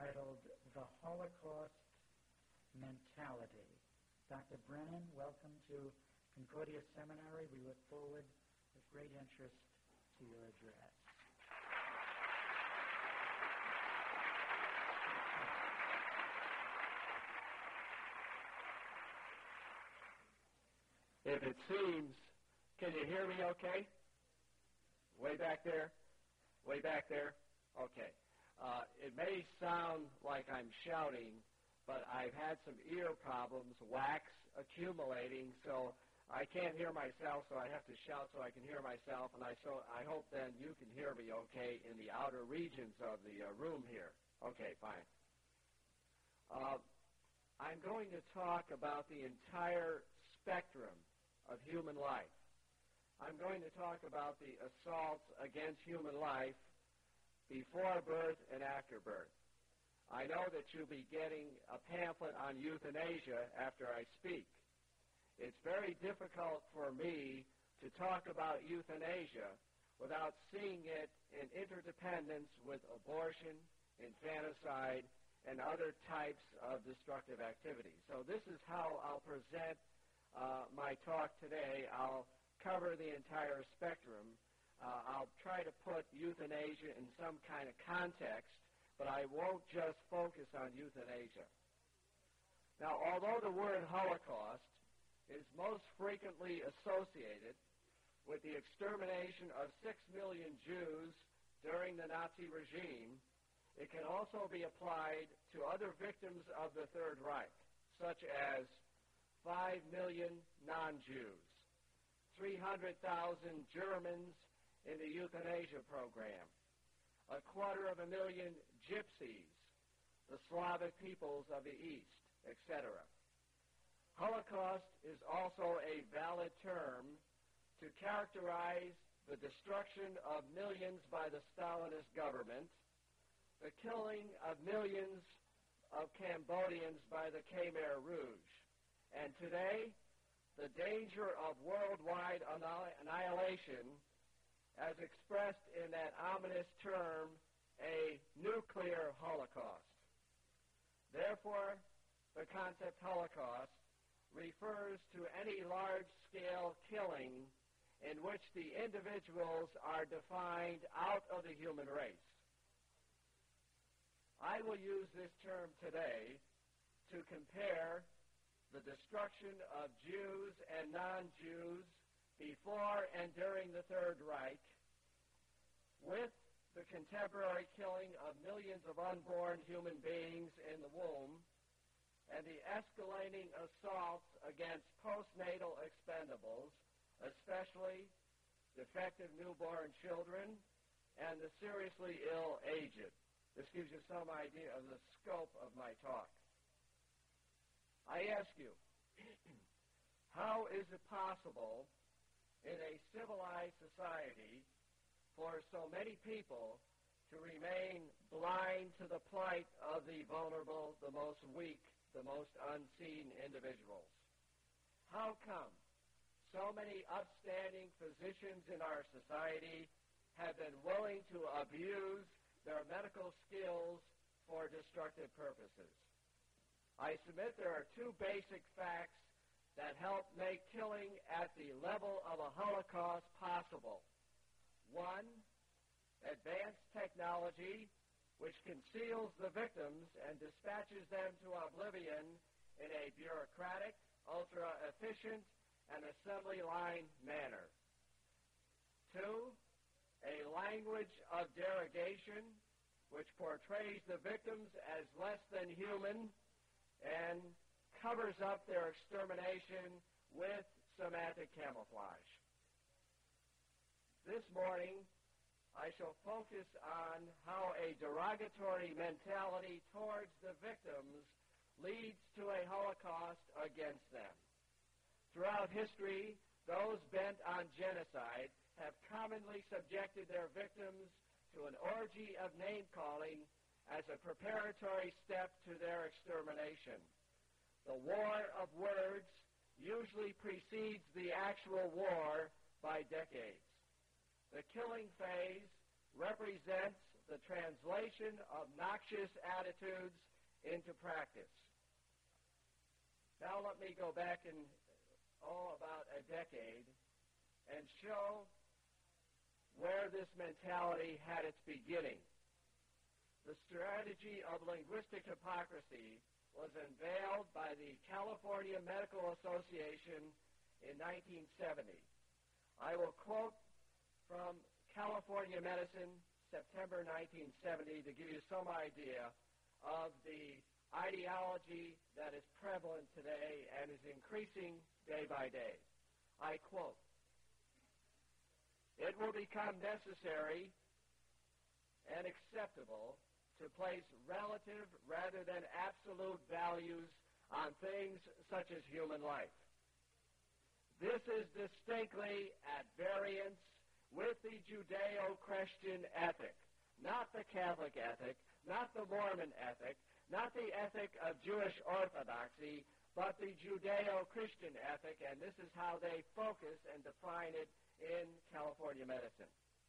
entitled The Holocaust Mentality. Dr. Brennan, welcome to Concordia Seminary. We look forward with great interest to your address. If it seems, can you hear me okay? Way back there? Way back there? Okay. It may sound like I'm shouting, but I've had some ear problems, wax accumulating, so I can't hear myself, so I have to shout so I can hear myself, and I hope then you can hear me okay in the outer regions of the room here. Okay, fine. I'm going to talk about the entire spectrum of human life. I'm going to talk about the assaults against human life before birth and after birth. I know that you'll be getting a pamphlet on euthanasia after I speak. It's very difficult for me to talk about euthanasia without seeing it in interdependence with abortion, infanticide, and other types of destructive activity. So this is how I'll present my talk today. I'll cover the entire spectrum. I'll try to put euthanasia in some kind of context, but I won't just focus on euthanasia. Now, although the word Holocaust is most frequently associated with the extermination of 6 million Jews during the Nazi regime, it can also be applied to other victims of the Third Reich, such as 5 million non-Jews, 300,000 Germans in the euthanasia program, 250,000 gypsies, the Slavic peoples of the East, etc. Holocaust is also a valid term to characterize the destruction of millions by the Stalinist government, the killing of millions of Cambodians by the Khmer Rouge, and today, the danger of worldwide annihilation as expressed in that ominous term, a nuclear holocaust. Therefore, the concept Holocaust refers to any large-scale killing in which the individuals are defined out of the human race. I will use this term today to compare the destruction of Jews and non-Jews before and during the Third Reich with the contemporary killing of millions of unborn human beings in the womb and the escalating assaults against postnatal expendables, especially defective newborn children and the seriously ill aged. This gives you some idea of the scope of my talk. I ask you, how is it possible in a civilized society for so many people to remain blind to the plight of the vulnerable, the most weak, the most unseen individuals? How come so many upstanding physicians in our society have been willing to abuse their medical skills for destructive purposes? I submit there are two basic facts that help make killing at the level of a Holocaust possible. One, advanced technology, which conceals the victims and dispatches them to oblivion in a bureaucratic, ultra-efficient, and assembly line manner. Two, a language of derogation, which portrays the victims as less than human and covers up their extermination with semantic camouflage. This morning, I shall focus on how a derogatory mentality towards the victims leads to a Holocaust against them. Throughout history, those bent on genocide have commonly subjected their victims to an orgy of name-calling as a preparatory step to their extermination. The war of words usually precedes the actual war by decades. The killing phase represents the translation of noxious attitudes into practice. Now let me go back in, about a decade and show where this mentality had its beginning. The strategy of linguistic hypocrisy was unveiled by the California Medical Association in 1970. I will quote from California Medicine, September 1970, to give you some idea of the ideology that is prevalent today and is increasing day by day. I quote, "It will become necessary and acceptable to place relative rather than absolute values on things such as human life. This is distinctly at variance with the Judeo-Christian ethic, not the Catholic ethic, not the Mormon ethic, not the ethic of Jewish orthodoxy, but the Judeo-Christian ethic, and this is how they focus and define it in California medicine.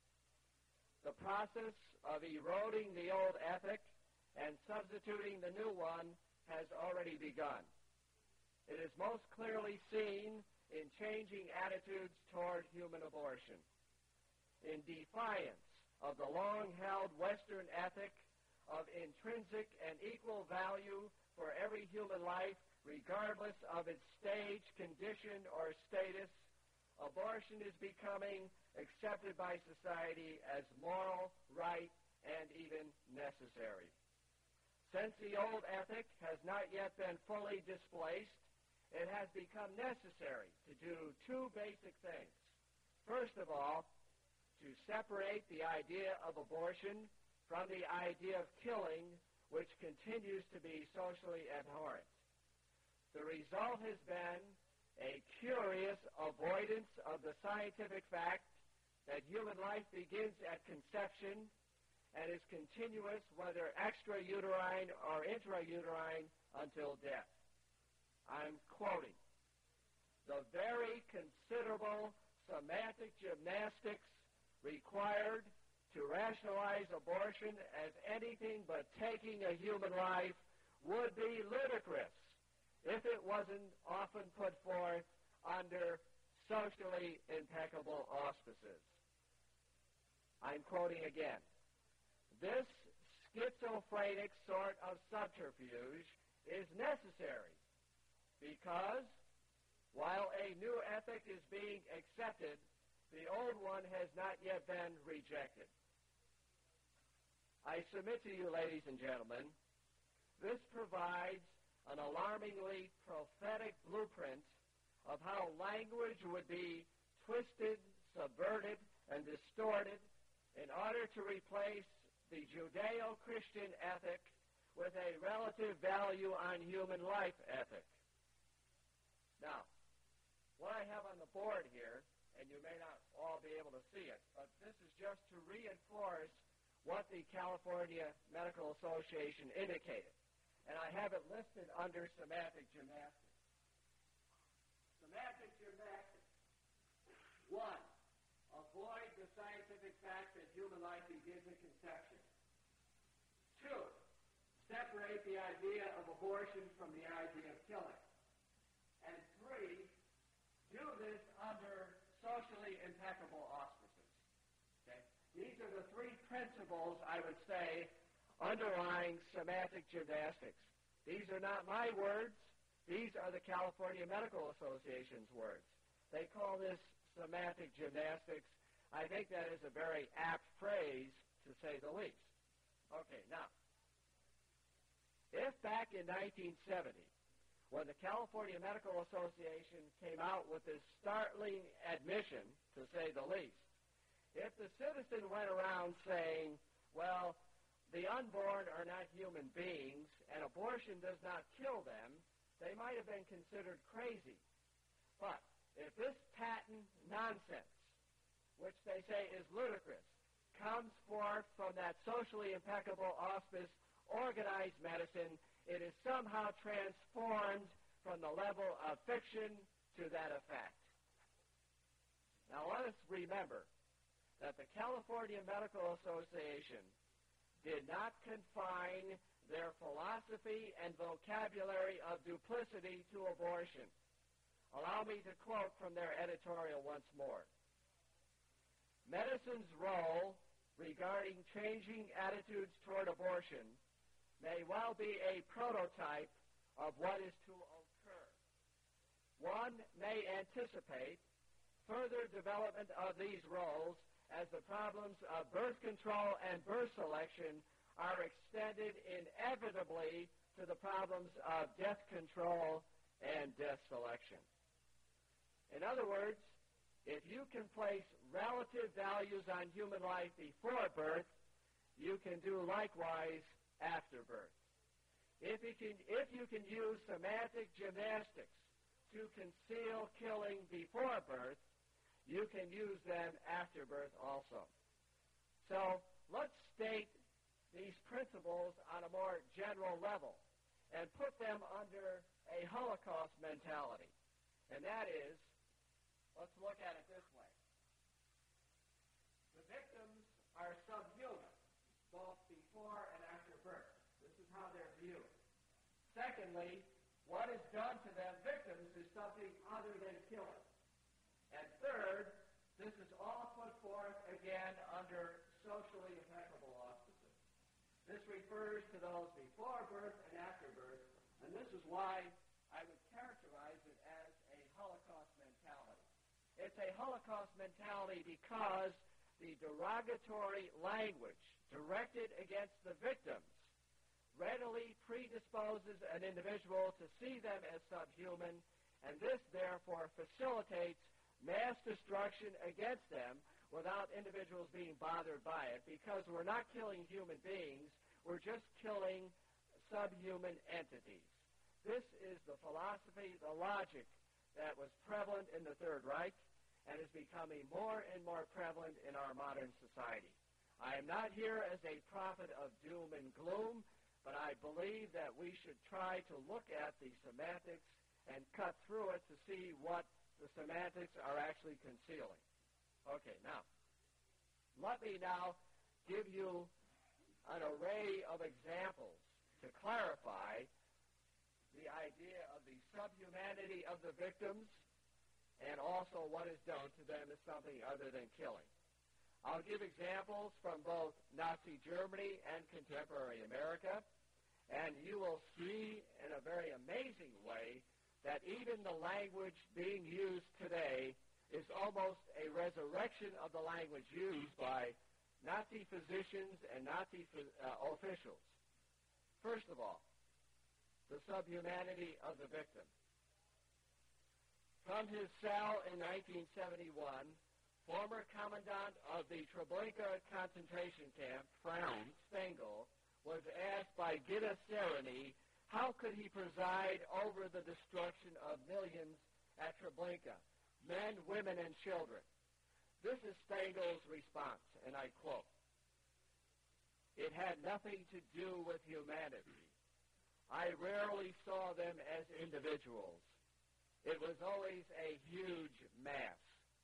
The process of eroding the old ethic and substituting the new one has already begun. It is most clearly seen in changing attitudes toward human abortion. In defiance of the long-held Western ethic of intrinsic and equal value for every human life, regardless of its stage, condition, or status, abortion is becoming accepted by society as moral, right, and even necessary. Since the old ethic has not yet been fully displaced, it has become necessary to do two basic things. First of all, to separate the idea of abortion from the idea of killing, which continues to be socially abhorrent. The result has been a curious avoidance of the scientific fact that human life begins at conception and is continuous, whether extrauterine or intrauterine, until death. I'm quoting, "The very considerable semantic gymnastics required to rationalize abortion as anything but taking a human life would be ludicrous if it wasn't often put forth under socially impeccable auspices." I'm quoting again. "This schizophrenic sort of subterfuge is necessary because while a new ethic is being accepted, the old one has not yet been rejected." I submit to you, ladies and gentlemen, this provides an alarmingly prophetic blueprint of how language would be twisted, subverted, and distorted in order to replace the Judeo-Christian ethic with a relative value on human life ethic. Now, what I have on the board here, and you may not all be able to see it, but this is just to reinforce what the California Medical Association indicated. And I have it listed under semantic gymnastics. Semantic gymnastics. 1. Avoid the scientific fact that human life begins at conception. 2. Separate the idea of abortion from the idea of killing. And 3. Do this under socially impeccable auspices. Okay? These are the three principles, I would say, underlying semantic gymnastics. These are not my words. These are the California Medical Association's words. They call this semantic gymnastics. I think that is a very apt phrase, to say the least. Okay, now, if back in 1970, when the California Medical Association came out with this startling admission, to say the least, if the citizen went around saying, well, the unborn are not human beings and abortion does not kill them, they might have been considered crazy. But if this patent nonsense, which they say is ludicrous, comes forth from that socially impeccable auspice, organized medicine, it is somehow transformed from the level of fiction to that effect. Now let us remember that the California Medical Association did not confine their philosophy and vocabulary of duplicity to abortion. Allow me to quote from their editorial once more. Medicine's role regarding changing attitudes toward abortion may well be a prototype of what is to occur. One may anticipate further development of these roles as the problems of birth control and birth selection are extended inevitably to the problems of death control and death selection. In other words, if you can place relative values on human life before birth, you can do likewise after birth. If you can use semantic gymnastics to conceal killing before birth, you can use them after birth also. So let's state these principles on a more general level and put them under a Holocaust mentality. And that is, let's look at it this way. The victims are subhuman, both before and after birth. This is how they're viewed. Secondly, what is done to them victims is something other than killing. And third, this is all put forth again under socially impeccable auspices. This refers to those before birth and after birth, and this is why I would characterize it as a Holocaust mentality. It's a Holocaust mentality because the derogatory language directed against the victims readily predisposes an individual to see them as subhuman, and this therefore facilitates mass destruction against them without individuals being bothered by it, because we're not killing human beings, we're just killing subhuman entities. This is the philosophy, the logic that was prevalent in the Third Reich and is becoming more and more prevalent in our modern society. I am not here as a prophet of doom and gloom, but I believe that we should try to look at the semantics and cut through it to see what the semantics are actually concealing. Okay, now, let me now give you an array of examples to clarify the idea of the subhumanity of the victims and also what is done to them as something other than killing. I'll give examples from both Nazi Germany and contemporary America, and you will see in a very amazing way that even the language being used today is almost a resurrection of the language used by Nazi physicians and Nazi officials. First of all, the subhumanity of the victim. From his cell in 1971, former commandant of the Treblinka concentration camp, Franz Stengel, was asked by Gitta Sereny how could he preside over the destruction of millions at Treblinka, men, women, and children. This is Stengel's response, and I quote, "It had nothing to do with humanity. I rarely saw them as individuals. It was always a huge mass."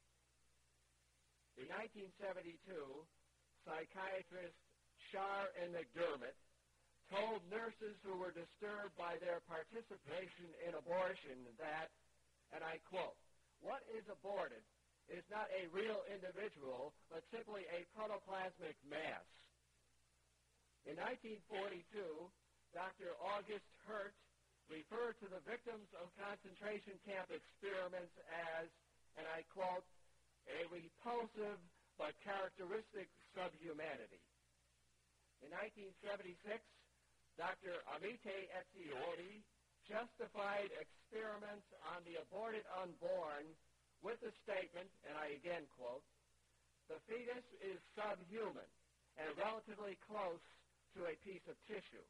In 1972, psychiatrist Shar and McDermott told nurses who were disturbed by their participation in abortion that, and I quote, "What is aborted is not a real individual, but simply a protoplasmic mass." In 1942, Dr. August Hirt referred to the victims of concentration camp experiments as, and I quote, "a repulsive but characteristic subhumanity." In 1976, Dr. Amite Etzioni justified experiments on the aborted unborn with the statement, and I again quote, "The fetus is subhuman and relatively close to a piece of tissue."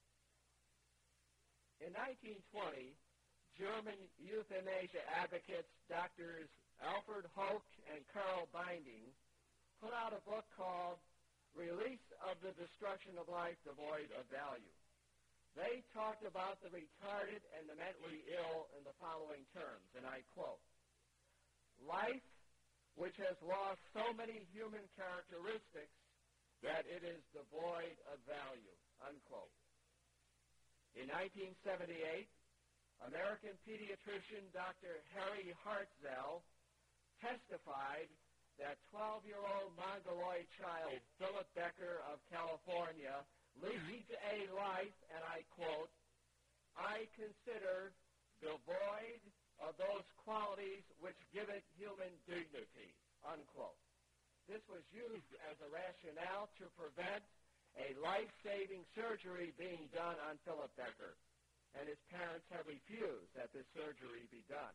In 1920, German euthanasia advocates Drs. Alfred Hoch and Karl Binding put out a book called Release of the Destruction of Life Devoid of Value. They talked about the retarded and the mentally ill in the following terms, and I quote, "Life, which has lost so many human characteristics, that it is devoid of value, unquote. In 1978, American pediatrician Dr. Harry Hartzell testified that 12-year-old Mongoloid child Philip Becker of California leads a life, and I quote, "I consider devoid of those qualities which give it human dignity," unquote. This was used as a rationale to prevent a life-saving surgery being done on Philip Becker, and his parents have refused that this surgery be done.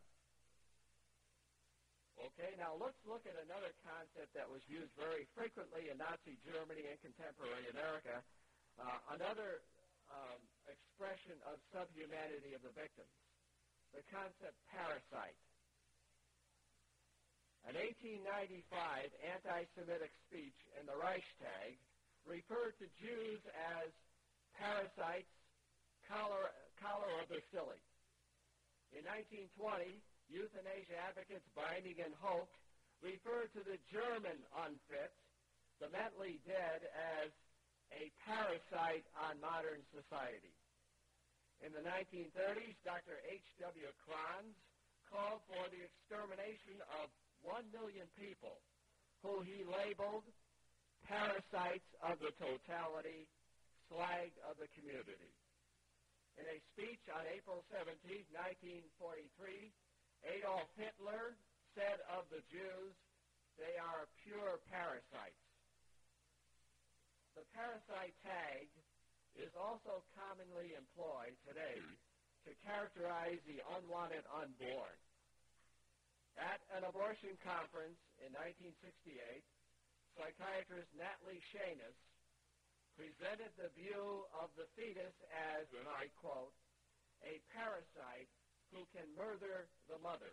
Okay, now let's look at another concept that was used very frequently in Nazi Germany and contemporary America, another expression of subhumanity of the victims, the concept parasite. An 1895 anti-Semitic speech in the Reichstag referred to Jews as parasites, cholera bacilli. In 1920, euthanasia advocates Binding and Hoke referred to the German unfit, the mentally dead, as a parasite on modern society. In the 1930s, Dr. H.W. Kranz called for the extermination of 1 million people who he labeled parasites of the totality, slag of the community. In a speech on April 17, 1943, Adolf Hitler said of the Jews, "They are pure parasites." The parasite tag is also commonly employed today to characterize the unwanted unborn. At an abortion conference in 1968, psychiatrist Natalie Shanis presented the view of the fetus as, and I quote, "a parasite who can murder the mother."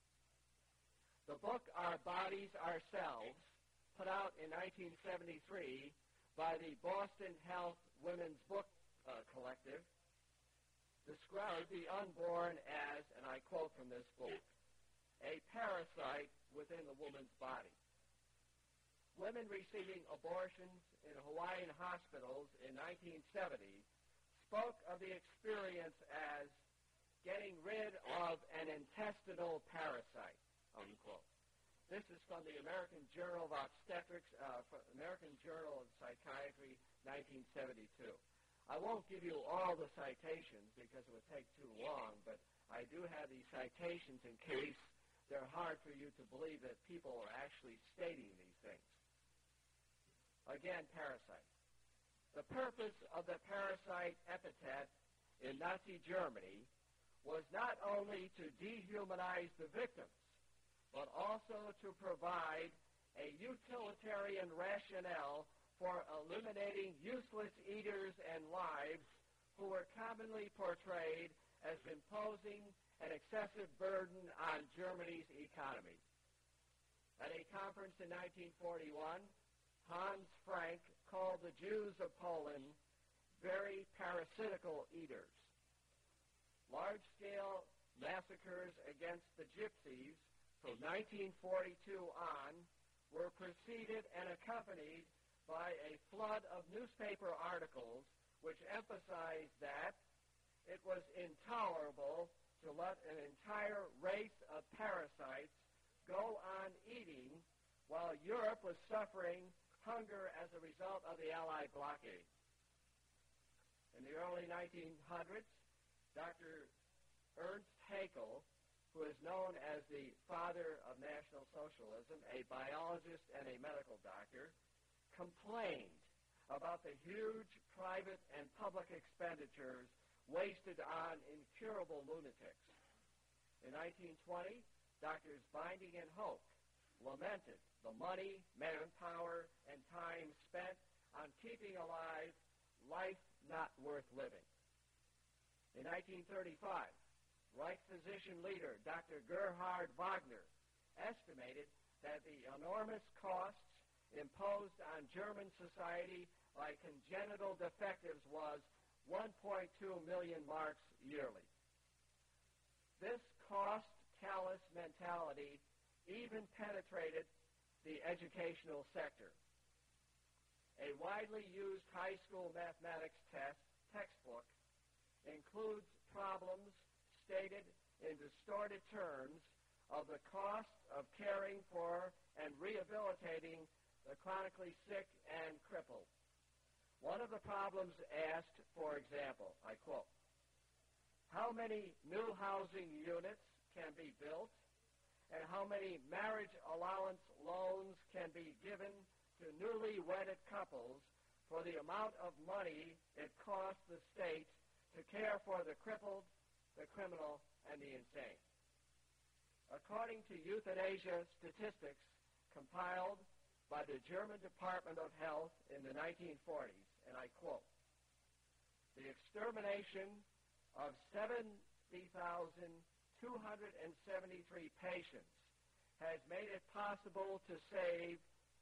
The book Our Bodies, Ourselves, put out in 1973 by the Boston Health Women's Book Collective, described the unborn as, and I quote from this book, "a parasite within the woman's body." Women receiving abortions in Hawaiian hospitals in 1970 spoke of the experience as getting rid of an intestinal parasite, unquote. This is from the American Journal of Obstetrics, American Journal of Psychiatry, 1972. I won't give you all the citations because it would take too long, but I do have these citations in case they're hard for you to believe that people are actually stating these things. Again, parasite. The purpose of the parasite epithet in Nazi Germany was not only to dehumanize the victims, but also to provide a utilitarian rationale for eliminating useless eaters and lives who were commonly portrayed as imposing an excessive burden on Germany's economy. At a conference in 1941, Hans Frank called the Jews of Poland very parasitical eaters. Large-scale massacres against the Gypsies from 1942 on were preceded and accompanied by a flood of newspaper articles which emphasized that it was intolerable to let an entire race of parasites go on eating while Europe was suffering hunger as a result of the Allied blockade. In the early 1900s, Dr. Ernst Haeckel, who is known as the father of National Socialism, a biologist and a medical doctor, complained about the huge private and public expenditures wasted on incurable lunatics. In 1920, Drs. Binding and Hoke lamented the money, manpower, and time spent on keeping alive life not worth living. In 1935, Reich physician leader Dr. Gerhard Wagner estimated that the enormous costs imposed on German society by congenital defectives was 1.2 million marks yearly. This cost-callous mentality even penetrated the educational sector. a widely used high school mathematics textbook, includes problems stated in distorted terms of the cost of caring for and rehabilitating the chronically sick and crippled. One of the problems asked, for example, I quote, how many new housing units can be built and how many marriage allowance loans can be given to newly wedded couples for the amount of money it costs the state to care for the crippled, the criminal, and the insane. According to euthanasia statistics compiled by the German Department of Health in the 1940s, and I quote, the extermination of 70,273 patients has made it possible to save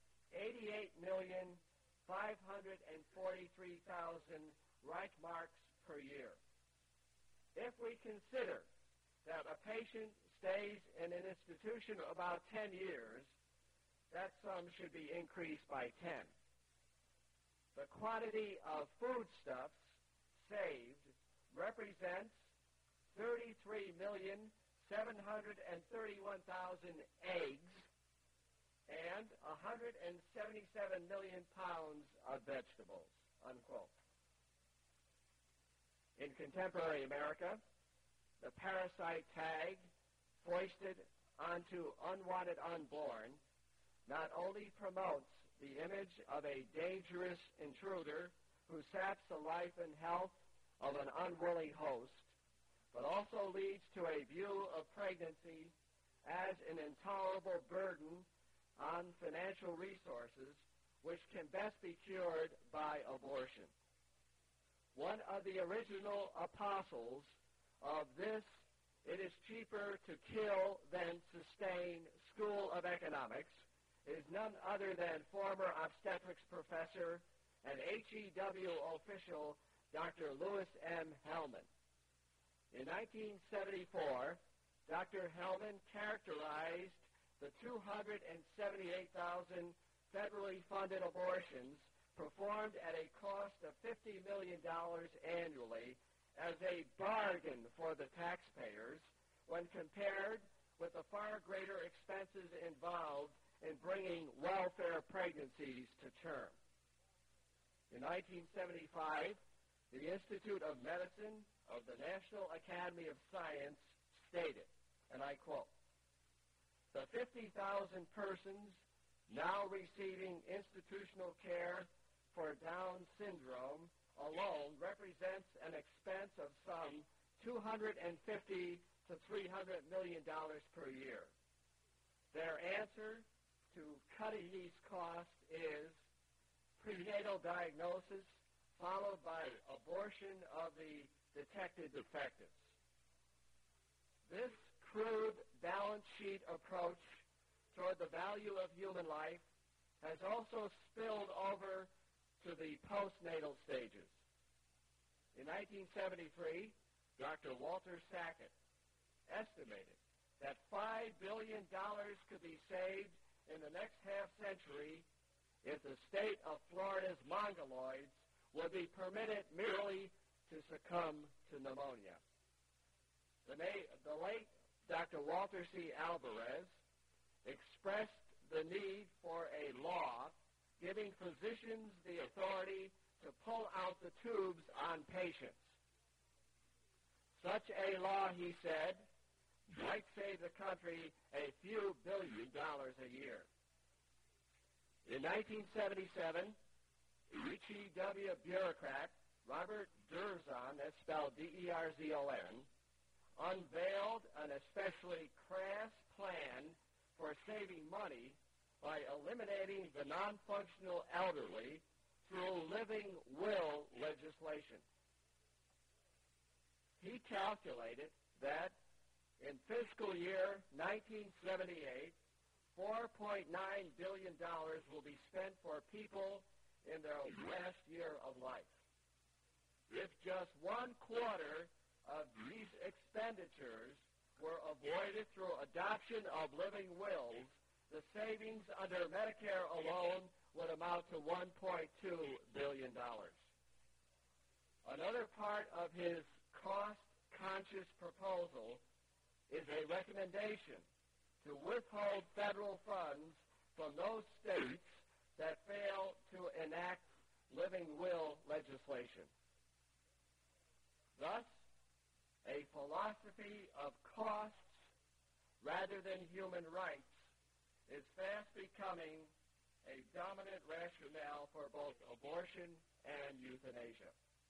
88,543,000 Reichmarks per year. If we consider that a patient stays in an institution about 10 years, that sum should be increased by 10. The quantity of foodstuffs saved represents 33,731,000 eggs and 177 million pounds of vegetables, unquote. In contemporary America, the parasite tag foisted onto unwanted unborn not only promotes the image of a dangerous intruder who saps the life and health of an unwilling host, but also leads to a view of pregnancy as an intolerable burden on financial resources which can best be cured by abortion. One of the original apostles of this "it is cheaper to kill than sustain" school of economics is none other than former obstetrics professor and HEW official Dr. Lewis M. Hellman. In 1974, Dr. Hellman characterized the 278,000 federally funded abortions performed at a cost of $50 million annually as a bargain for the taxpayers when compared with the far greater expenses involved in bringing welfare pregnancies to term. In 1975, the Institute of Medicine of the National Academy of Science stated, and I quote, the 50,000 persons now receiving institutional care for Down syndrome alone represents an expense of some $250 to $300 million per year. Their answer to cutting these costs is prenatal diagnosis followed by abortion of the detected defectives. This crude balance sheet approach toward the value of human life has also spilled over to the postnatal stages. In 1973, Dr. Walter Sackett estimated that $5 billion could be saved in the next half-century if the state of Florida's mongoloids would be permitted merely to succumb to pneumonia. The late Dr. Walter C. Alvarez expressed the need for a law giving physicians the authority to pull out the tubes on patients. Such a law, he said, might save the country a few $1 billion a year. In 1977, HEW bureaucrat Robert Derzon, that's spelled D-E-R-Z-O-N, unveiled an especially crass plan for saving money by eliminating the non-functional elderly through living will legislation. He calculated that in fiscal year 1978, $4.9 billion will be spent for people in their last year of life. If just 1/4 of these expenditures were avoided through adoption of living wills, the savings under Medicare alone would amount to $1.2 billion. Another part of his cost-conscious proposal is a recommendation to withhold federal funds from those states that fail to enact living will legislation. Thus, a philosophy of costs rather than human rights is fast becoming a dominant rationale for both abortion and euthanasia.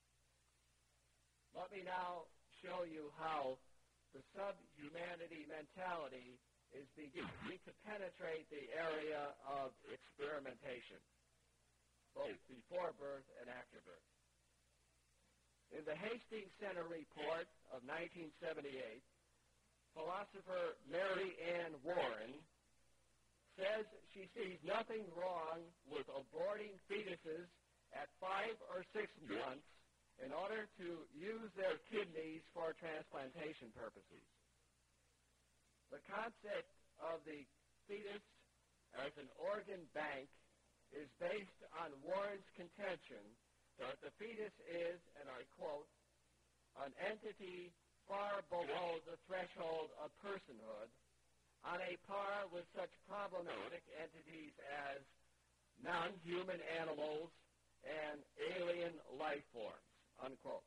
Let me now show you how the subhumanity mentality is beginning to penetrate the area of experimentation, both before birth and after birth. In the Hastings Center report of 1978, philosopher Mary Ann Warren says she sees nothing wrong with aborting fetuses at 5 or 6 months in order to use their kidneys for transplantation purposes. The concept of the fetus as an organ bank is based on Warren's contention that the fetus is, and I quote, an entity far below the threshold of personhood, on a par with such problematic entities as non-human animals and alien life forms, unquote.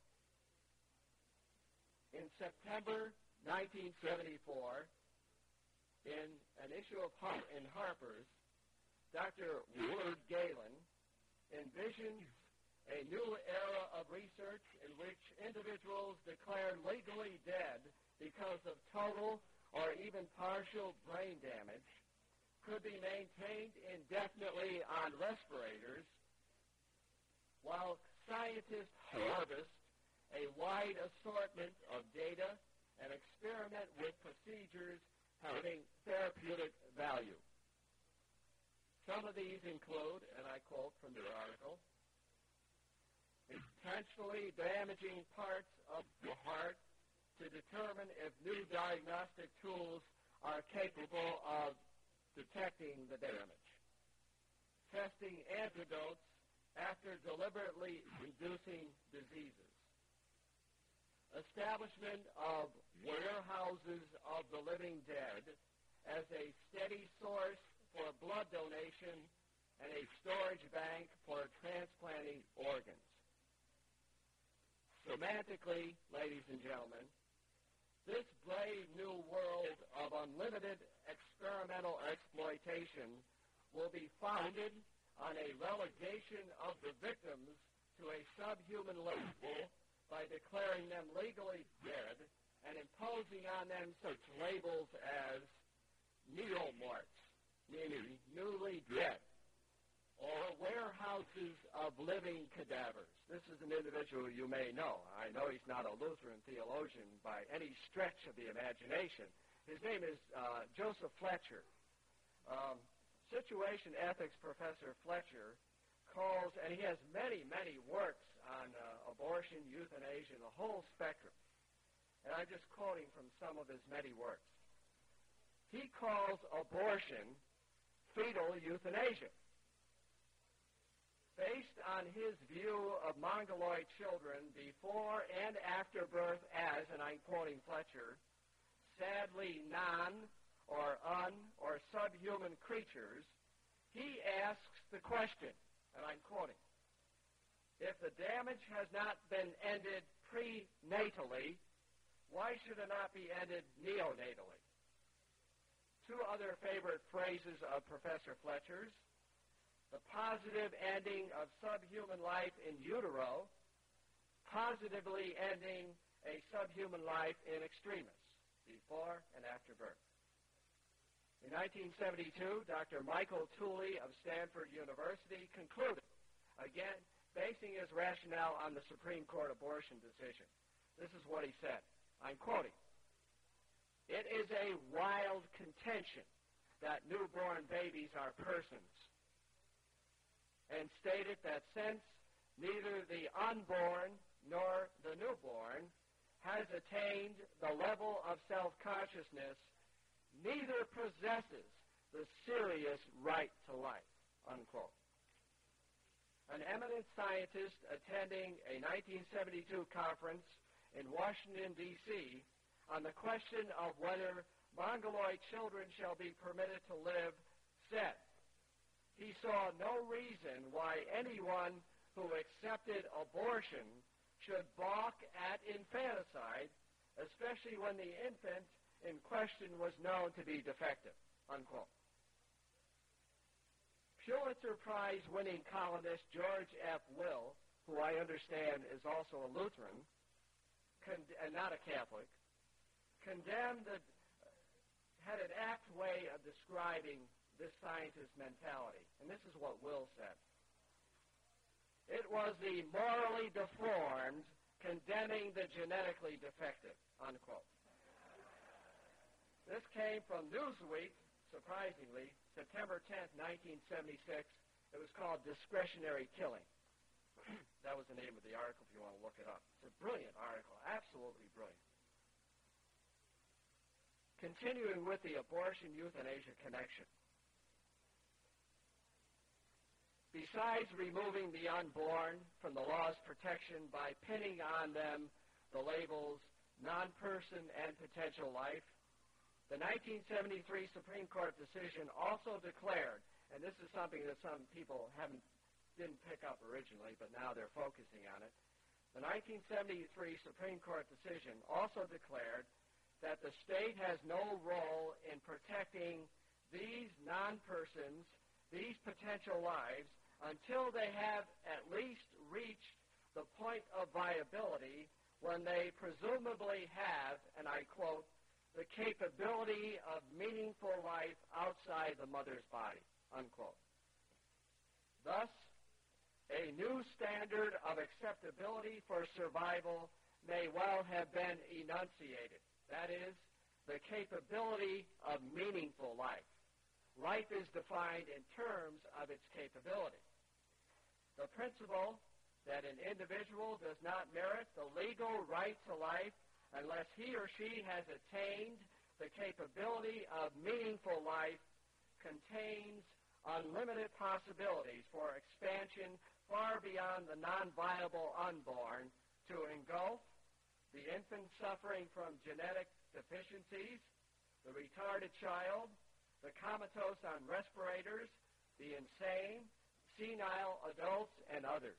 In September 1974, in an issue of Harper's, Dr. Willard Galen envisions a new era of research in which individuals declared legally dead because of total or even partial brain damage could be maintained indefinitely on respirators, while scientists harvest a wide assortment of data and experiment with procedures having therapeutic value. Some of these include, and I quote from the article, intentionally damaging parts of the heart to determine if new diagnostic tools are capable of detecting the damage. Testing antidotes after deliberately inducing diseases. Establishment of warehouses of the living dead as a steady source for blood donation and a storage bank for transplanting organs. Semantically, ladies and gentlemen, this brave new world of unlimited experimental exploitation will be founded on a relegation of the victims to a subhuman level by declaring them legally dead and imposing on them such labels as neomorphs, meaning newly dead, or warehouses of living cadavers. This is an individual you may know. I know he's not a Lutheran theologian by any stretch of the imagination. His name is Joseph Fletcher. Situation ethics professor Fletcher calls, and he has many, many works on abortion, euthanasia, the whole spectrum. And I'm just quoting from some of his many works. He calls abortion fetal euthanasia. Based on his view of mongoloid children before and after birth as, and I'm quoting Fletcher, sadly non- or or subhuman creatures, he asks the question, and I'm quoting, if the damage has not been ended prenatally, why should it not be ended neonatally? Two other favorite phrases of Professor Fletcher's: the positive ending of subhuman life in utero, positively ending a subhuman life in extremis, before and after birth. In 1972, Dr. Michael Tooley of Stanford University concluded, again, basing his rationale on the Supreme Court abortion decision. This is what he said. I'm quoting. It is a wild contention that newborn babies are persons, and stated that since neither the unborn nor the newborn has attained the level of self-consciousness, neither possesses the serious right to life, unquote. an eminent scientist attending a 1972 conference in Washington, D.C., on the question of whether Mongoloid children shall be permitted to live, said he saw no reason why anyone who accepted abortion should balk at infanticide, especially when the infant in question was known to be defective, unquote. Pulitzer Prize-winning columnist George F. Will, who I understand is also a Lutheran, and not a Catholic, had an apt way of describing this scientist's mentality. And this is what Will said. It was the morally deformed condemning the genetically defective, unquote. This came from Newsweek, surprisingly, September 10th, 1976. It was called Discretionary Killing. That was the name of the article if you want to look it up. It's a brilliant article, absolutely brilliant. Continuing with the abortion-euthanasia connection. Besides removing the unborn from the law's protection by pinning on them the labels non-person and potential life, the 1973 Supreme Court decision also declared, and this is something that some people didn't pick up originally, but now they're focusing on it. The 1973 Supreme Court decision also declared that the state has no role in protecting these non-persons, these potential lives, until they have at least reached the point of viability when they presumably have, and I quote, the capability of meaningful life outside the mother's body, unquote. Thus, a new standard of acceptability for survival may well have been enunciated. That is, the capability of meaningful life. Life is defined in terms of its capability. The principle that an individual does not merit the legal right to life unless he or she has attained the capability of meaningful life contains unlimited possibilities for expansion far beyond the non-viable unborn to engulf the infant suffering from genetic deficiencies, the retarded child, the comatose on respirators, the insane, senile adults, and others.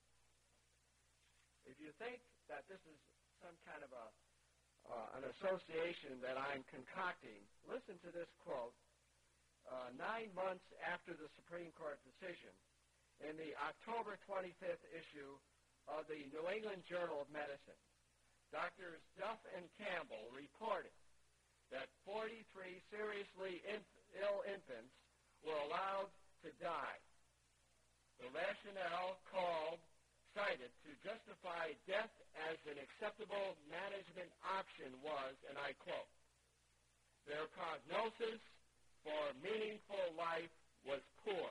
If you think that this is some kind of an association that I'm concocting, listen to this quote. 9 months after the Supreme Court decision, in the October 25th issue of the New England Journal of Medicine, Drs. Duff and Campbell reported that 43 seriously ill infants were allowed to die. The rationale cited to justify death as an acceptable management option was, and I quote, their prognosis for meaningful life was poor.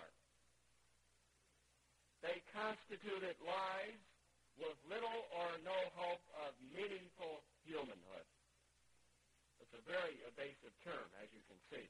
They constituted lives with little or no hope of meaningful humanhood. It's a very evasive term, as you can see.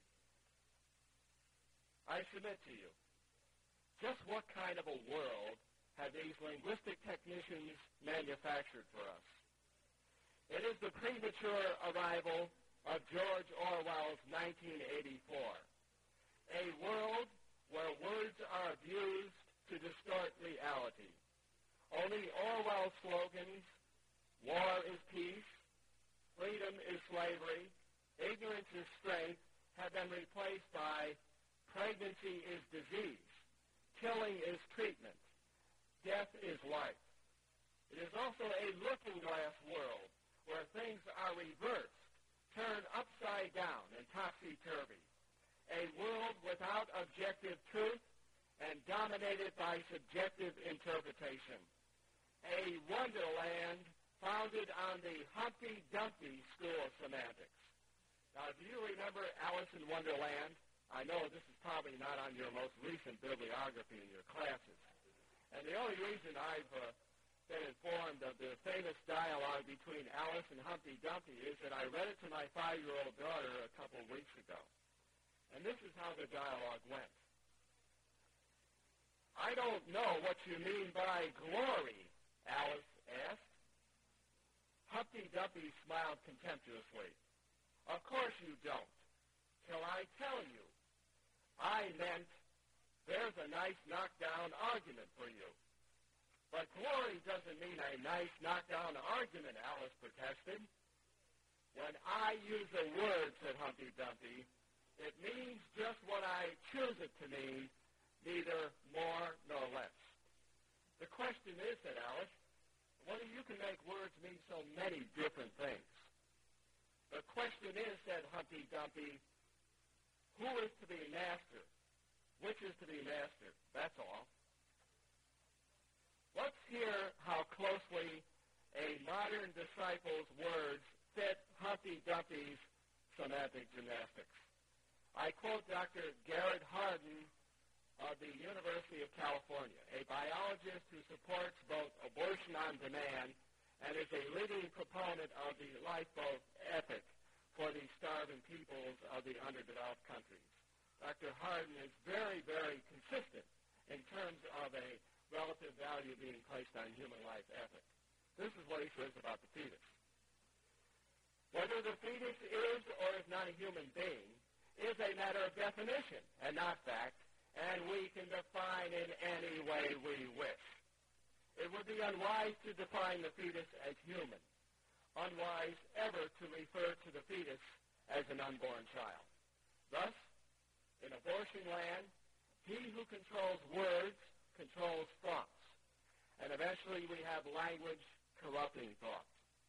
I submit to you, just what kind of a world have these linguistic technicians manufactured for us? It is the premature arrival of George Orwell's 1984, a world where words are abused to distort reality. Only Orwell's slogans, war is peace, freedom is slavery, ignorance is strength, have been replaced by pregnancy is disease, killing is treatment, death is life. It is also a looking-glass world where things are reversed, turned upside down and topsy-turvy. A world without objective truth and dominated by subjective interpretation. A wonderland founded on the Humpty Dumpty school of semantics. Now, do you remember Alice in Wonderland? I know this is probably not on your most recent bibliography in your classes. And the only reason I've been informed of the famous dialogue between Alice and Humpty Dumpty is that I read it to my 5-year-old daughter a couple of weeks ago. And this is how the dialogue went. I don't know what you mean by glory, Alice asked. Humpty Dumpty smiled contemptuously. Of course you don't, till I tell you. I meant there's a nice knockdown argument for you. But glory doesn't mean a nice knockdown argument, Alice protested. When I use a word, said Humpty Dumpty, it means just what I choose it to mean, neither more nor less. The question is, said Alice, whether you can make words mean so many different things. The question is, said Humpty Dumpty, who is to be master? Which is to be master? That's all. Let's hear how closely a modern disciple's words fit Humpty Dumpty's semantic gymnastics. I quote Dr. Garrett Hardin of the University of California, a biologist who supports both abortion on demand and is a leading proponent of the lifeboat ethic for the starving peoples of the underdeveloped countries. Dr. Hardin is very, very consistent in terms of a relative value being placed on human life ethic. This is what he says about the fetus. Whether the fetus is or is not a human being is a matter of definition and not fact, and we can define in any way we wish. It would be unwise to define the fetus as human, unwise ever to refer to the fetus as an unborn child. Thus, in abortion land, he who controls words controls thoughts, and eventually we have language corrupting thought.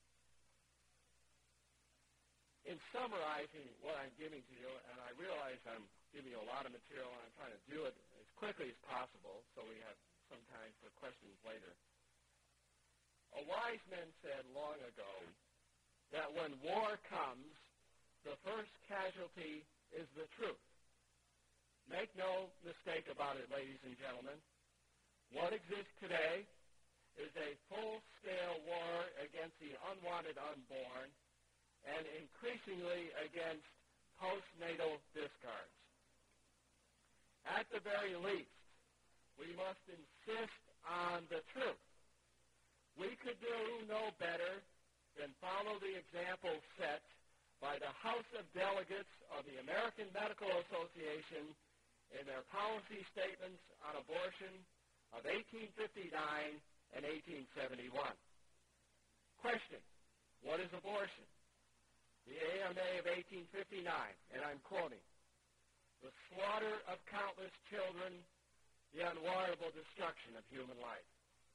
In summarizing what I'm giving to you, and I realize I'm giving you a lot of material and I'm trying to do it as quickly as possible so we have some time for questions later. A wise man said long ago that when war comes, the first casualty is the truth. Make no mistake about it, ladies and gentlemen. What exists today is a full-scale war against the unwanted unborn and increasingly against postnatal discards. At the very least, we must insist on the truth. We could do no better than follow the example set by the House of Delegates of the American Medical Association in their policy statements on abortion of 1859 and 1871. Question, what is abortion? The AMA of 1859, and I'm quoting, the slaughter of countless children, the unwarrantable destruction of human life.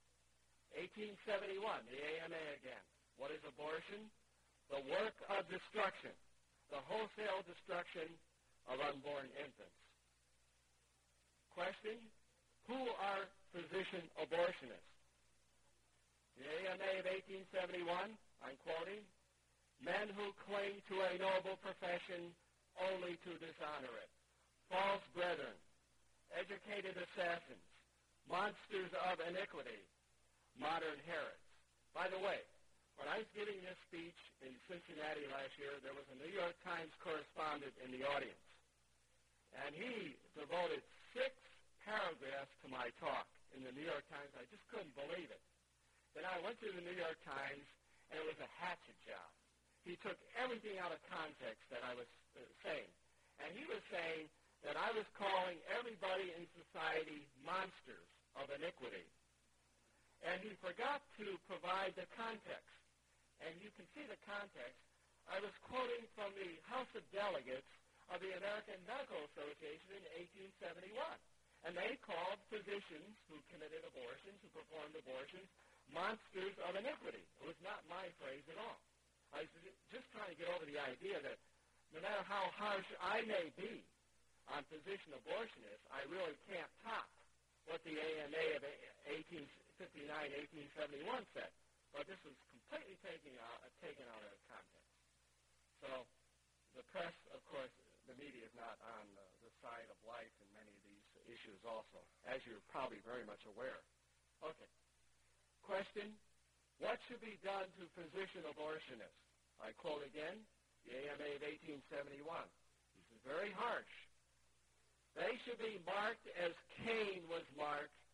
1871, the AMA again. What is abortion? The work of destruction, the wholesale destruction of unborn infants. Question, who are physician abortionists? The AMA of 1871, I'm quoting, men who cling to a noble profession only to dishonor it. False brethren, educated assassins, monsters of iniquity, modern Herods. By the way, when I was giving this speech in Cincinnati last year, there was a New York Times correspondent in the audience. And he devoted 6 paragraphs to my talk in the New York Times. I just couldn't believe it. Then I went to the New York Times, and it was a hatchet job. He took everything out of context that I was saying. And he was saying that I was calling everybody in society monsters of iniquity. And he forgot to provide the context. And you can see the context. I was quoting from the House of Delegates of the American Medical Association in 1871. And they called physicians who committed abortions, who performed abortions, monsters of iniquity. It was not my phrase at all. I was just trying to get over the idea that no matter how harsh I may be on physician abortionists, I really can't top what the AMA of 1859, 1871 said. But this was completely taken out of context. So the press, of course, the media is not on the side of life in many of these issues also, as you're probably very much aware. Okay. Question, what should be done to physician abortionists? I quote again, the AMA of 1871. This is very harsh. They should be marked as Cain was marked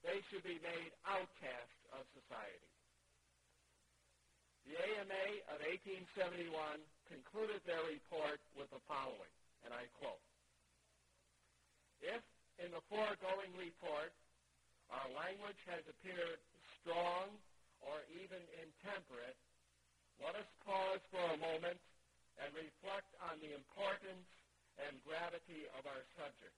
they should be made outcasts of society. The AMA of 1871 concluded their report with the following, and I quote, "If in the foregoing report our language has appeared strong or even intemperate, let us pause for a moment and reflect on the importance and gravity of our subject.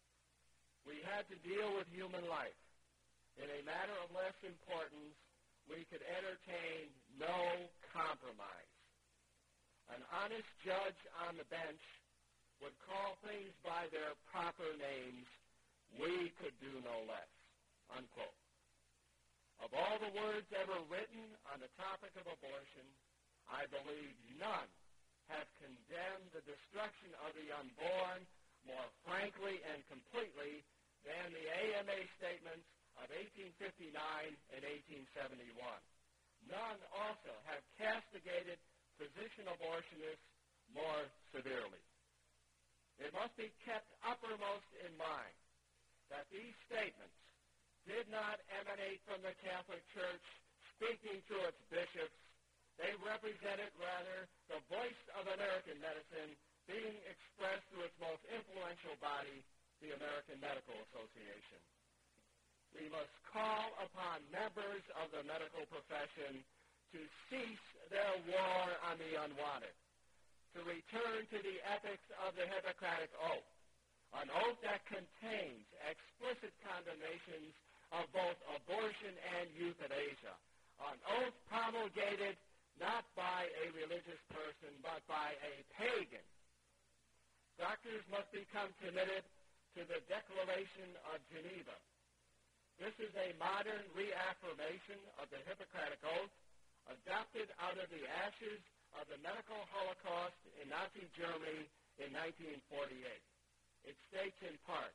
We had to deal with human life. In a matter of less importance, we could entertain no compromise. An honest judge on the bench would call things by their proper names. We could do no less." Unquote. Of all the words ever written on the topic of abortion, I believe none have condemned the destruction of the unborn more frankly and completely than the AMA statements of 1859 and 1871. None also have castigated physician abortionists more severely. It must be kept uppermost in mind that these statements did not emanate from the Catholic Church speaking through its bishops. They represented, rather, the voice of American medicine being expressed through its most influential body, the American Medical Association. We must call upon members of the medical profession to cease their war on the unwanted, to return to the ethics of the Hippocratic Oath, an oath that contains explicit condemnations of both abortion and euthanasia, an oath promulgated not by a religious person, but by a pagan. Doctors must become committed to the Declaration of Geneva. This is a modern reaffirmation of the Hippocratic Oath, adopted out of the ashes of the medical holocaust in Nazi Germany in 1948. It states in part,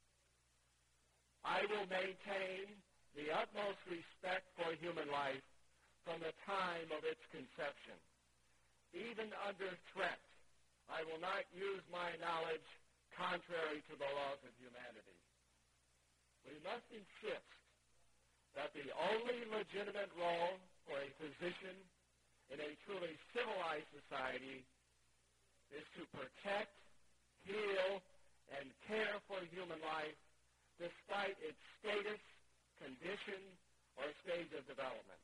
"I will maintain the utmost respect for human life from the time of its conception. Even under threat, I will not use my knowledge contrary to the laws of humanity." We must insist that the only legitimate role for a physician in a truly civilized society is to protect, heal, and care for human life despite its status, condition, or stage of development.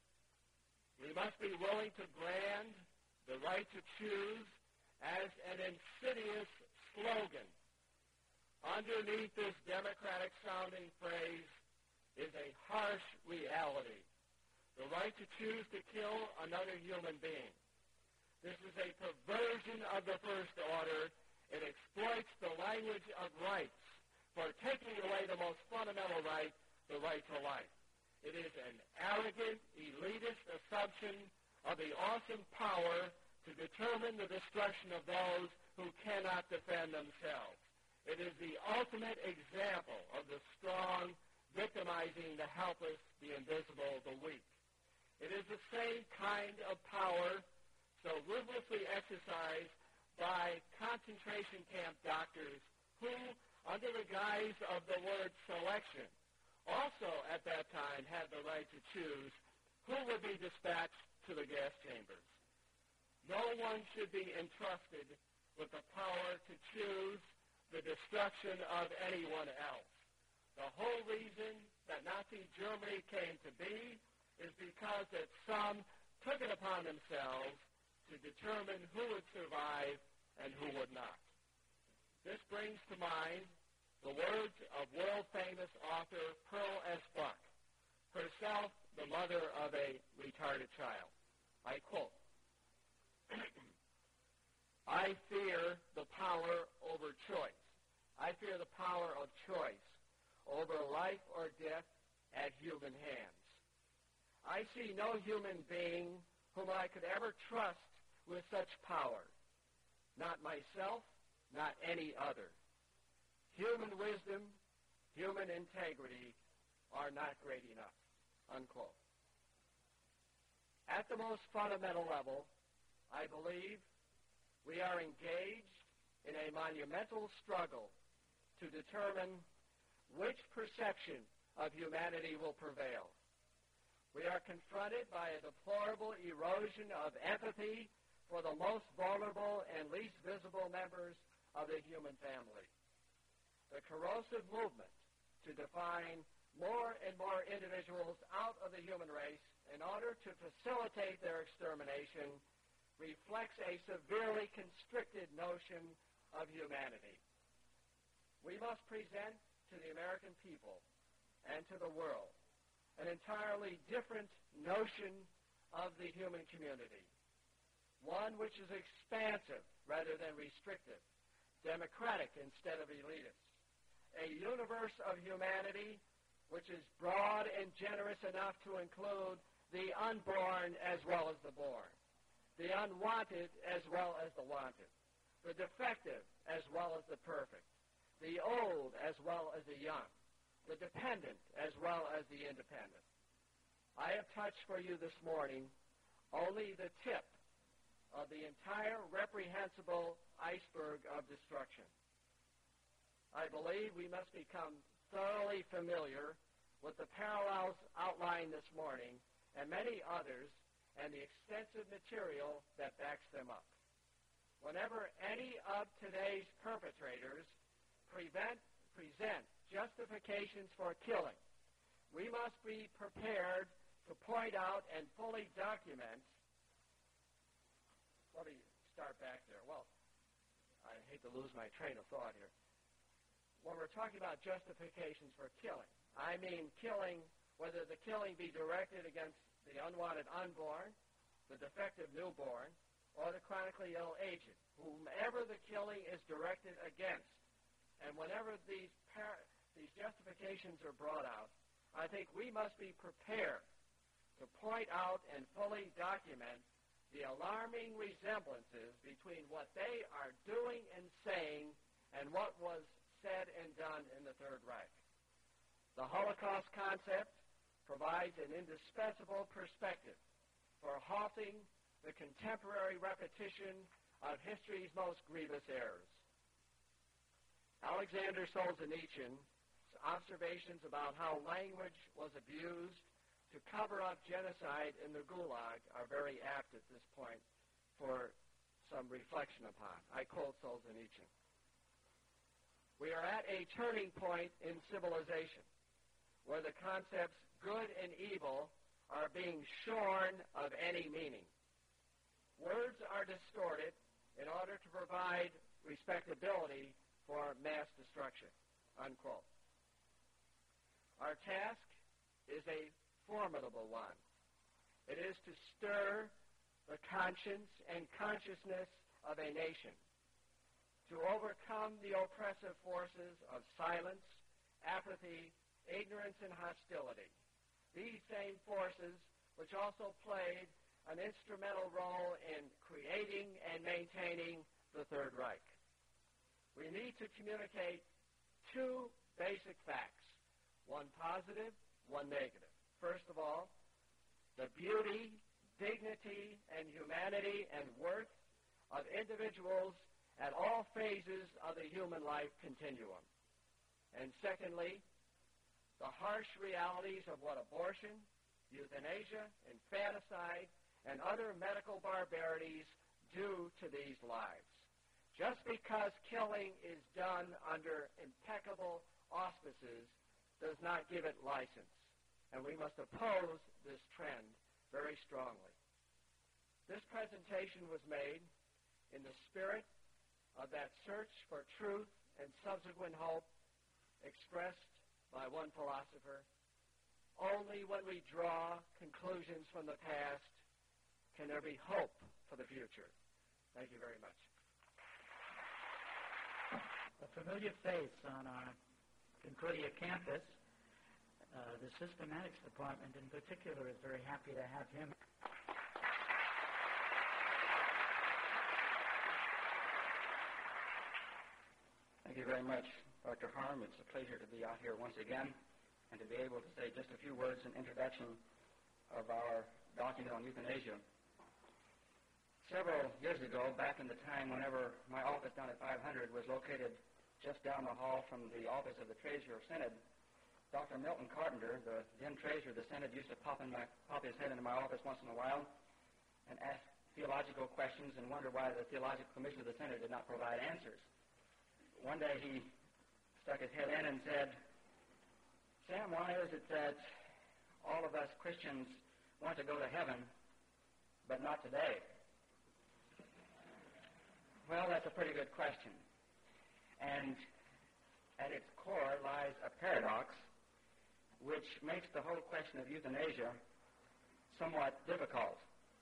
We must be willing to brand the right to choose as an insidious slogan. Underneath this democratic-sounding phrase is a harsh reality, the right to choose to kill another human being. This is a perversion of the first order. It exploits the language of rights for taking away the most fundamental right, the right to life. It is an arrogant, elitist assumption of the awesome power to determine the destruction of those who cannot defend themselves. It is the ultimate example of the strong victimizing the helpless, the invisible, the weak. It is the same kind of power so ruthlessly exercised by concentration camp doctors who, under the guise of the word selection, also at that time had the right to choose who would be dispatched to the gas chambers. No one should be entrusted with the power to choose the destruction of anyone else. The whole reason that Nazi Germany came to be is because that some took it upon themselves to determine who would survive and who would not. This brings to mind the words of world-famous author Pearl S. Buck, herself the mother of a retarded child. I quote, "I fear the power over choice. I fear the power of choice over life or death at human hands. I see no human being whom I could ever trust with such power. Not myself, not any other. Human wisdom, human integrity are not great enough." Unquote. At the most fundamental level, I believe we are engaged in a monumental struggle to determine which perception of humanity will prevail. We are confronted by a deplorable erosion of empathy for the most vulnerable and least visible members of the human family. The corrosive movement to define more and more individuals out of the human race in order to facilitate their extermination reflects a severely constricted notion of humanity. We must present to the American people and to the world an entirely different notion of the human community, one which is expansive rather than restrictive, democratic instead of elitist, a universe of humanity which is broad and generous enough to include the unborn as well as the born, the unwanted as well as the wanted, the defective as well as the perfect, the old as well as the young, the dependent as well as the independent. I have touched for you this morning only the tip of the entire reprehensible iceberg of destruction. I believe we must become thoroughly familiar with the parallels outlined this morning and many others and the extensive material that backs them up. Whenever any of today's perpetrators present justifications for killing, we must be prepared to point out and fully document. Let me start back there. Well, I hate to lose my train of thought here. When we're talking about justifications for killing, I mean killing, whether the killing be directed against the unwanted unborn, the defective newborn, or the chronically ill aged, whomever the killing is directed against. And whenever these justifications are brought out, I think we must be prepared to point out and fully document the alarming resemblances between what they are doing and saying and what was said and done in the Third Reich. The Holocaust concept provides an indispensable perspective for halting the contemporary repetition of history's most grievous errors. Alexander Solzhenitsyn's observations about how language was abused to cover up genocide in the Gulag are very apt at this point for some reflection upon. I quote Solzhenitsyn. We are at a turning point in civilization where the concepts good and evil are being shorn of any meaning. Words are distorted in order to provide respectability for mass destruction, unquote. Our task is a formidable one. It is to stir the conscience and consciousness of a nation, to overcome the oppressive forces of silence, apathy, ignorance, and hostility. These same forces which also played an instrumental role in creating and maintaining the Third Reich. We need to communicate two basic facts, one positive, one negative. First of all, the beauty, dignity, and humanity and worth of individuals at all phases of the human life continuum. And secondly, the harsh realities of what abortion, euthanasia, infanticide, and other medical barbarities do to these lives. Just because killing is done under impeccable auspices does not give it license, and we must oppose this trend very strongly. This presentation was made in the spirit of that search for truth and subsequent hope expressed by one philosopher. Only when we draw conclusions from the past can there be hope for the future. Thank you very much. A familiar face on our Concordia campus. The Systematics Department in particular is very happy to have him. Thank you very much, Dr. Harm. It's a pleasure to be out here once again and to be able to say just a few words in introduction of our document on euthanasia. Several years ago, back in the time whenever my office down at 500 was located just down the hall from the office of the Treasurer of Synod, Dr. Milton Carpenter, the then treasurer of the Senate, used to pop his head into my office once in a while and ask theological questions and wonder why the Theological Commission of the Senate did not provide answers. One day he stuck his head in and said, "Sam, why is it that all of us Christians want to go to heaven, but not today?" Well, that's a pretty good question. And at its core lies a paradox which makes the whole question of euthanasia somewhat difficult.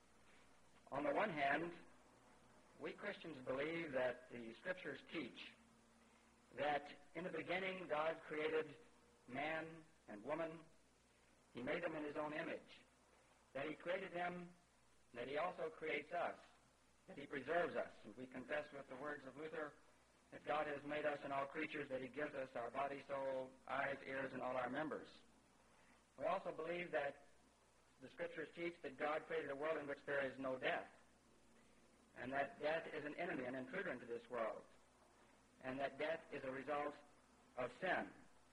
On the one hand, we Christians believe that the Scriptures teach that in the beginning God created man and woman. He made them in his own image. That he created them, that he also creates us, that he preserves us. And we confess with the words of Luther that God has made us and all creatures, that he gives us our body, soul, eyes, ears, and all our members. We also believe that the Scriptures teach that God created a world in which there is no death, and that death is an enemy, an intruder into this world, and that death is a result of sin.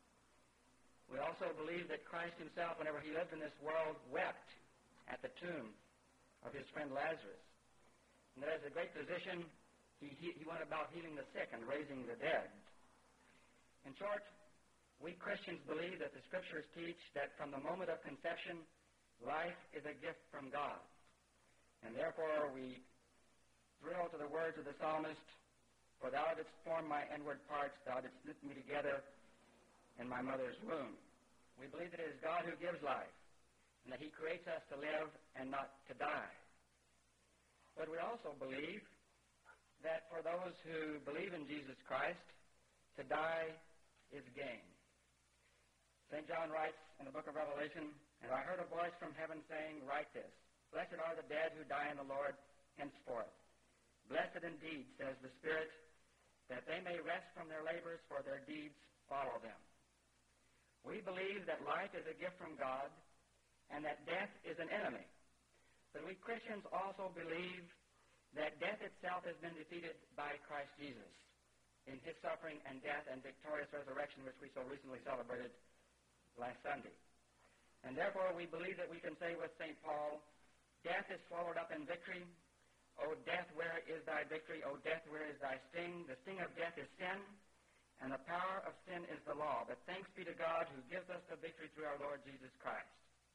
We also believe that Christ himself, whenever he lived in this world, wept at the tomb of his friend Lazarus, and that as a great physician, he went about healing the sick and raising the dead. In short, we Christians believe that the Scriptures teach that from the moment of conception, life is a gift from God. And therefore we thrill to the words of the psalmist, "For thou didst form my inward parts, thou didst knit me together in my mother's womb." We believe that it is God who gives life, and that he creates us to live and not to die. But we also believe that for those who believe in Jesus Christ, to die is gain. St. John writes in the book of Revelation, "And I heard a voice from heaven saying, Write this, Blessed are the dead who die in the Lord henceforth. Blessed indeed, says the Spirit, that they may rest from their labors, for their deeds follow them." We believe that life is a gift from God, and that death is an enemy. But we Christians also believe that death itself has been defeated by Christ Jesus in his suffering and death and victorious resurrection, which we so recently celebrated last Sunday. And therefore we believe that we can say with St. Paul, "Death is swallowed up in victory. O death, where is thy victory? O death, where is thy sting? The sting of death is sin, and the power of sin is the law. But thanks be to God who gives us the victory through our Lord Jesus Christ."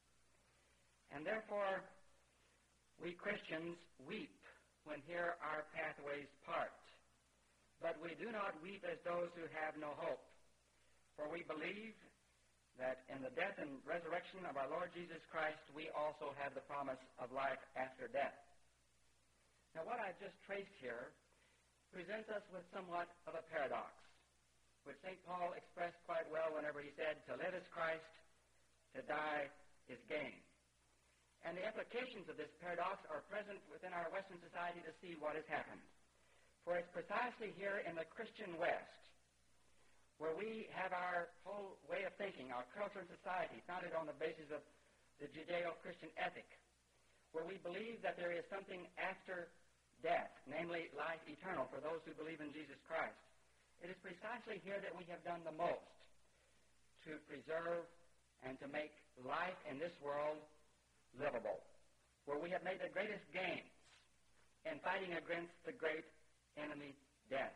And therefore, we Christians weep when here our pathways part. But we do not weep as those who have no hope. For we believe that in the death and resurrection of our Lord Jesus Christ, we also have the promise of life after death. Now, what I've just traced here presents us with somewhat of a paradox, which St. Paul expressed quite well whenever he said, "To live is Christ, to die is gain." And the implications of this paradox are present within our Western society to see what has happened. For it's precisely here in the Christian West where we have our whole way of thinking, our culture and society, founded on the basis of the Judeo-Christian ethic, where we believe that there is something after death, namely life eternal for those who believe in Jesus Christ. It is precisely here that we have done the most to preserve and to make life in this world livable, where we have made the greatest gains in fighting against the great enemy, death.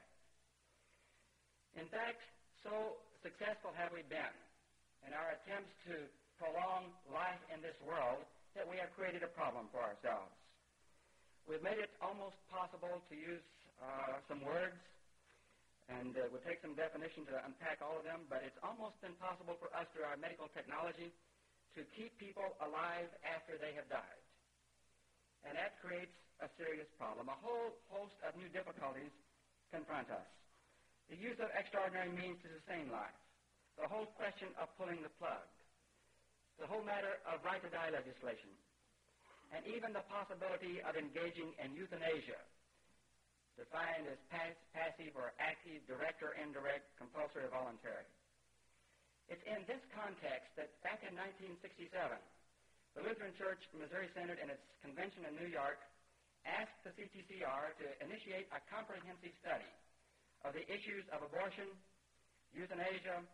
In fact, so successful have we been in our attempts to prolong life in this world that we have created a problem for ourselves. We've made it almost possible to use some words, and it would take some definition to unpack all of them, but it's almost impossible for us through our medical technology to keep people alive after they have died. And that creates a serious problem. A whole host of new difficulties confront us. The use of extraordinary means to sustain life, the whole question of pulling the plug, the whole matter of right-to-die legislation, and even the possibility of engaging in euthanasia, defined as passive or active, direct or indirect, compulsory or voluntary. It's in this context that back in 1967, the Lutheran Church Missouri Synod in its convention in New York asked the CTCR to initiate a comprehensive study of the issues of abortion, euthanasia,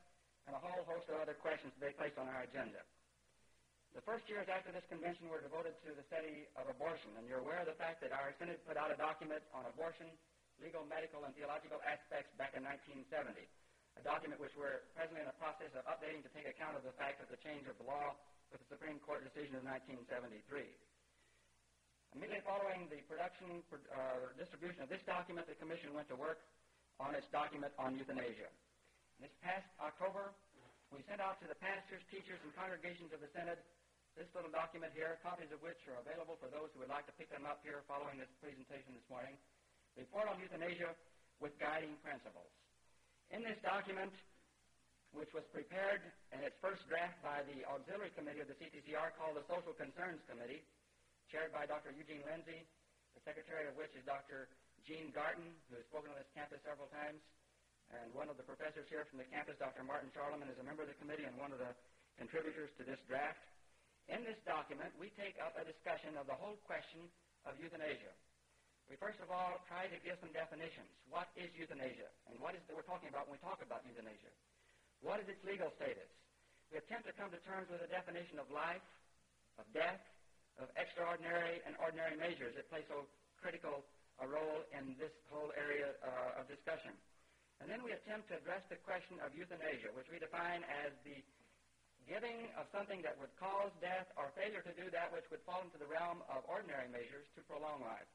and a whole host of other questions they placed on our agenda. The first years after this convention were devoted to the study of abortion, and you're aware of the fact that our synod put out a document on abortion, legal, medical, and theological aspects back in 1970, a document which we're presently in the process of updating to take account of the fact of the change of the law with the Supreme Court decision of 1973. Immediately following the distribution of this document, the Commission went to work on its document on euthanasia. This past October, we sent out to the pastors, teachers, and congregations of the Synod this little document here, copies of which are available for those who would like to pick them up here following this presentation this morning. Report on Euthanasia with Guiding Principles. In this document, which was prepared in its first draft by the Auxiliary Committee of the CTCR called the Social Concerns Committee, chaired by Dr. Eugene Lindsay, the secretary of which is Dr. Gene Garten, who has spoken on this campus several times, and one of the professors here from the campus, Dr. Martin Charleman, is a member of the committee and one of the contributors to this draft. In this document, we take up a discussion of the whole question of euthanasia. We first of all try to give some definitions. What is euthanasia? And what is it that we're talking about when we talk about euthanasia? What is its legal status? We attempt to come to terms with a definition of life, of death, of extraordinary and ordinary measures that play so critical a role in this whole area of discussion. And then we attempt to address the question of euthanasia, which we define as the giving of something that would cause death or failure to do that which would fall into the realm of ordinary measures to prolong life.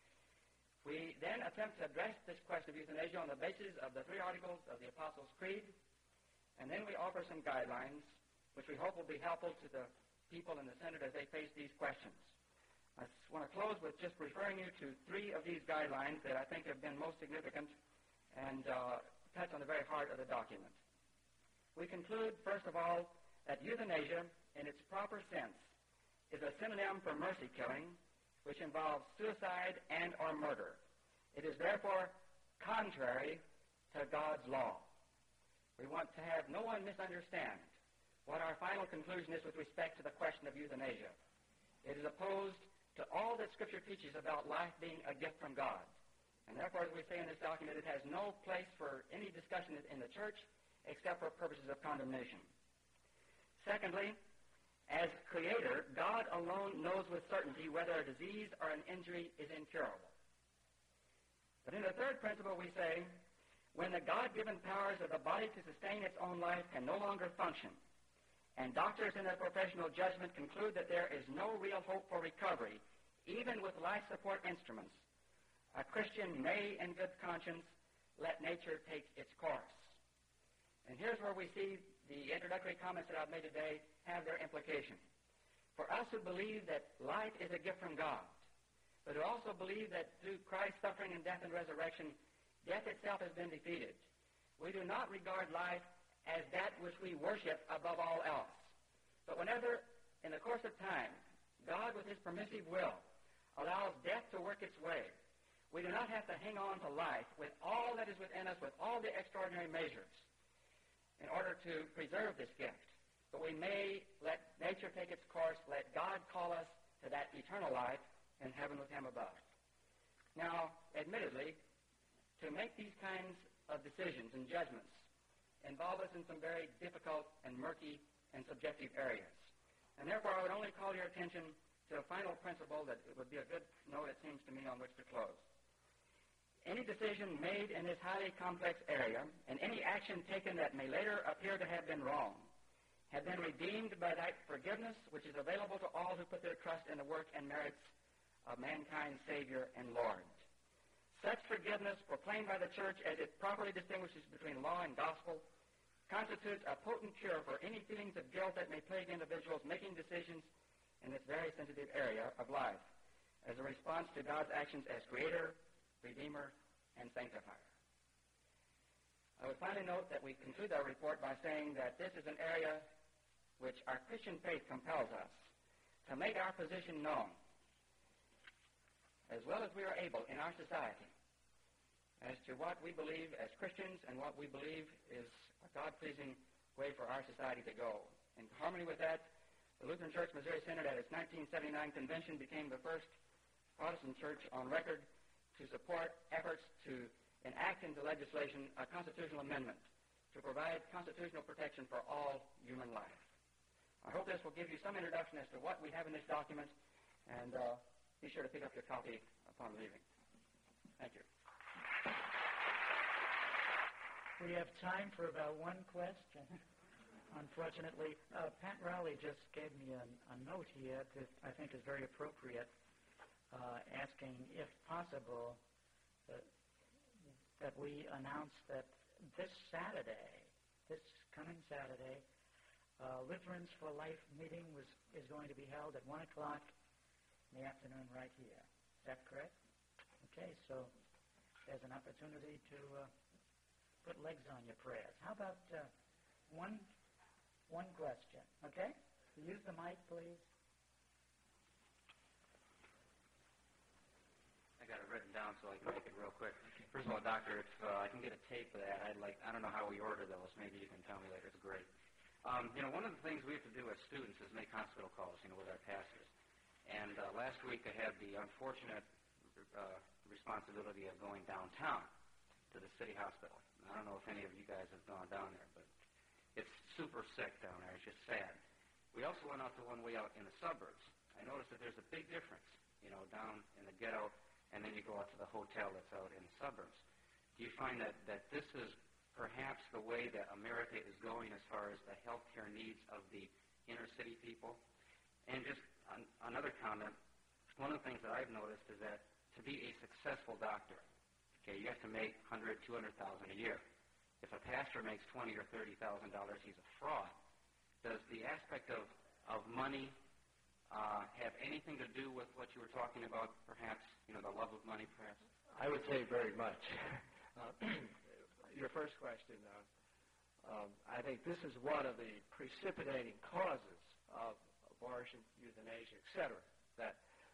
We then attempt to address this question of euthanasia on the basis of the 3 articles of the Apostles' Creed, and then we offer some guidelines which we hope will be helpful to the people in the Synod as they face these questions. I want to close with just referring you to 3 of these guidelines that I think have been most significant and touch on the very heart of the document. We conclude, first of all, that euthanasia, in its proper sense, is a synonym for mercy killing, which involves suicide and or murder. It is therefore contrary to God's law. We want to have no one misunderstand what our final conclusion is with respect to the question of euthanasia. It is opposed to all that Scripture teaches about life being a gift from God. And therefore, as we say in this document, it has no place for any discussion in the church except for purposes of condemnation. Secondly, as Creator, God alone knows with certainty whether a disease or an injury is incurable. But in the third principle, we say, when the God-given powers of the body to sustain its own life can no longer function, and doctors in their professional judgment conclude that there is no real hope for recovery, even with life support instruments, a Christian may, in good conscience, let nature take its course. And here's where we see the introductory comments that I've made today have their implication. For us who believe that life is a gift from God, but who also believe that through Christ's suffering and death and resurrection, death itself has been defeated, we do not regard life as that which we worship above all else. But whenever, in the course of time, God, with his permissive will, allows death to work its way, we do not have to hang on to life with all that is within us, with all the extraordinary measures, in order to preserve this gift. But we may let nature take its course, let God call us to that eternal life in heaven with him above. Now, admittedly, to make these kinds of decisions and judgments involve us in some very difficult and murky and subjective areas. And therefore, I would only call your attention to a final principle that it would be a good note, it seems to me, on which to close. Any decision made in this highly complex area, and any action taken that may later appear to have been wrong, have been redeemed by that forgiveness which is available to all who put their trust in the work and merits of mankind's Savior and Lord. Such forgiveness, proclaimed by the Church as it properly distinguishes between law and gospel, constitutes a potent cure for any feelings of guilt that may plague individuals making decisions in this very sensitive area of life, as a response to God's actions as Creator, Redeemer, and Sanctifier. I would finally note that we conclude our report by saying that this is an area which our Christian faith compels us to make our position known as well as we are able in our society as to what we believe as Christians and what we believe is a God-pleasing way for our society to go. In harmony with that, the Lutheran Church Missouri Synod at its 1979 convention became the first Protestant church on record to support efforts to enact into legislation a constitutional amendment to provide constitutional protection for all human life. I hope this will give you some introduction as to what we have in this document, and be sure to pick up your copy upon leaving. Thank you. We have time for about one question. Unfortunately, Pat Rowley just gave me a note here that I think is very appropriate, asking, if possible, that we announce that this coming Saturday, Lutherans for Life meeting is going to be held at 1 o'clock in the afternoon right here. Is that correct? Okay, so there's an opportunity to put legs on your prayers. How about one question, okay? Use the mic, please. I got it written down so I can make it real quick. First of all, Doctor, if I can get a tape of that, I don't know how we order those. Maybe you can tell me later. It's great. One of the things we have to do as students is make hospital calls, with our pastors. And last week I had the unfortunate responsibility of going downtown to the city hospital. I don't know if any of you guys have gone down there, but it's super sick down there. It's just sad. We also went out to one way out in the suburbs. I noticed that there's a big difference, down in the ghetto, and then you go out to the hotel that's out in the suburbs. Do you find that this is perhaps the way that America is going as far as the health care needs of the inner city people? And just another comment, one of the things that I've noticed is that to be a successful doctor, you have to make $100,000, $200,000 a year. If a pastor makes $20,000 or $30,000, he's a fraud. Does the aspect of money have anything to do with what you were talking about, perhaps, the love of money, perhaps? I would say very much. Your first question, I think this is one of the precipitating causes of abortion, euthanasia, etc. That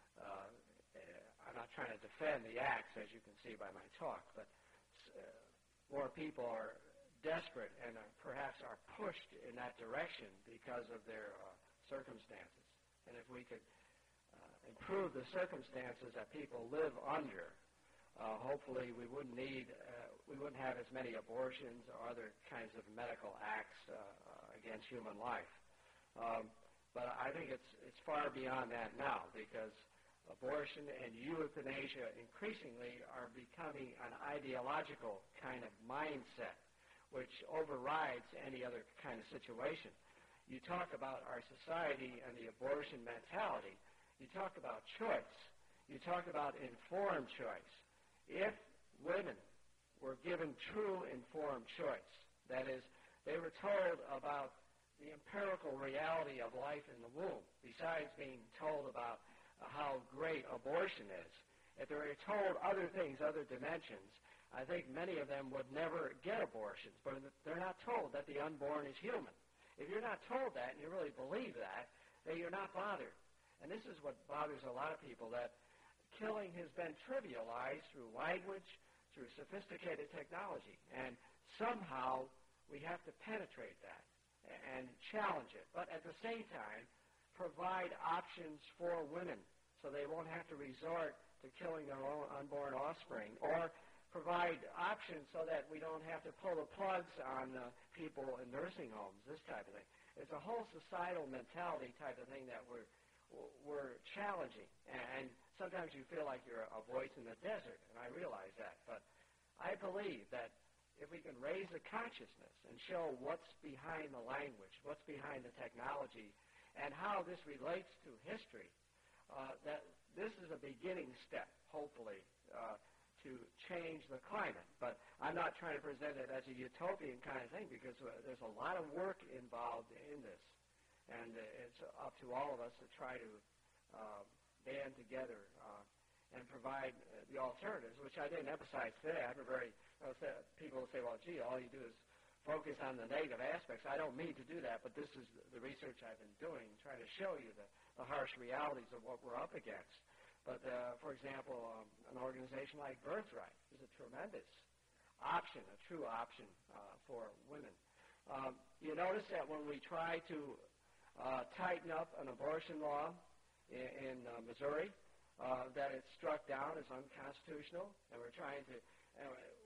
I'm not trying to defend the acts, as you can see by my talk, but more people are desperate and perhaps are pushed in that direction because of their circumstances. And if we could improve the circumstances that people live under, hopefully we wouldn't have as many abortions or other kinds of medical acts against human life. But I think it's far beyond that now, because abortion and euthanasia increasingly are becoming an ideological kind of mindset which overrides any other kind of situation. You talk about our society and the abortion mentality. You talk about choice. You talk about informed choice. If women were given true informed choice, that is, they were told about the empirical reality of life in the womb, besides being told about how great abortion is, if they were told other things, other dimensions, I think many of them would never get abortions, but they're not told that the unborn is human. If you're not told that and you really believe that, then you're not bothered. And this is what bothers a lot of people, that killing has been trivialized through language, through sophisticated technology. And somehow we have to penetrate that and challenge it. But at the same time, provide options for women so they won't have to resort to killing their own unborn offspring, or provide options so that we don't have to pull the plugs on people in nursing homes, this type of thing. It's a whole societal mentality type of thing that we're challenging. And sometimes you feel like you're a voice in the desert, and I realize that. But I believe that if we can raise the consciousness and show what's behind the language, what's behind the technology, and how this relates to history, that this is a beginning step, hopefully, to change the climate. But I'm not trying to present it as a utopian kind of thing, because there's a lot of work involved in this. And it's up to all of us to try to band together and provide the alternatives, which I didn't emphasize today. People will say, well, gee, all you do is focus on the negative aspects. I don't mean to do that, but this is the research I've been doing, trying to show you the harsh realities of what we're up against. But, for example, an organization like Birthright is a tremendous option, a true option for women. You notice that when we try to tighten up an abortion law in Missouri, that it's struck down as unconstitutional, and we're trying to...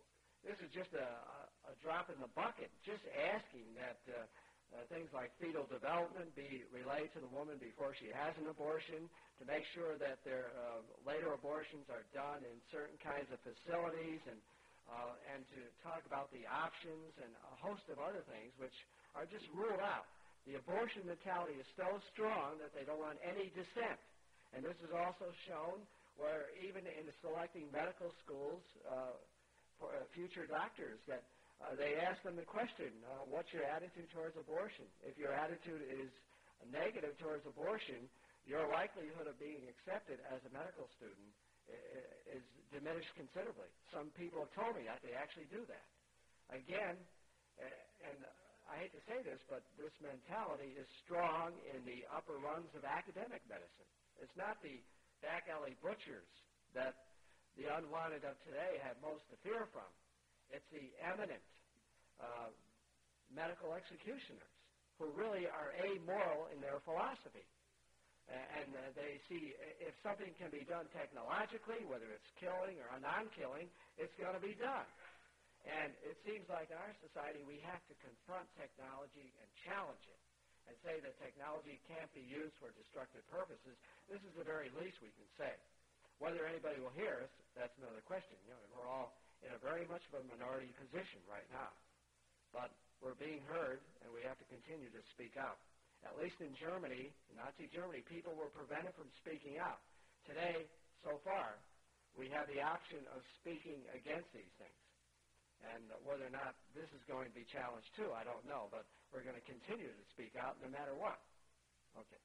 This is just a drop in the bucket, just asking that things like fetal development be relayed to the woman before she has an abortion, to make sure that their later abortions are done in certain kinds of facilities, and to talk about the options and a host of other things which are just ruled out. The abortion mentality is so strong that they don't want any dissent. And this is also shown where even in selecting medical schools for future doctors, that they ask them the question, what's your attitude towards abortion? If your attitude is negative towards abortion, your likelihood of being accepted as a medical student is diminished considerably. Some people have told me that they actually do that. Again, and I hate to say this, but this mentality is strong in the upper rungs of academic medicine. It's not the back alley butchers that the unwanted of today have most to fear from. It's the eminent medical executioners who really are amoral in their philosophy. And they see if something can be done technologically, whether it's killing or non-killing, it's going to be done. And it seems like in our society we have to confront technology and challenge it and say that technology can't be used for destructive purposes. This is the very least we can say. Whether anybody will hear us, that's another question. We're all in a very much of a minority position right now. But we're being heard, and we have to continue to speak out. At least in Germany, Nazi Germany, people were prevented from speaking out. Today, so far, we have the option of speaking against these things. And whether or not this is going to be challenged too, I don't know. But we're going to continue to speak out no matter what. Okay.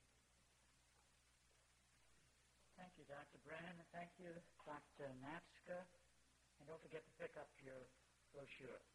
Thank you, Dr. Brennan, and thank you, Dr. Natska. And don't forget to pick up your brochure.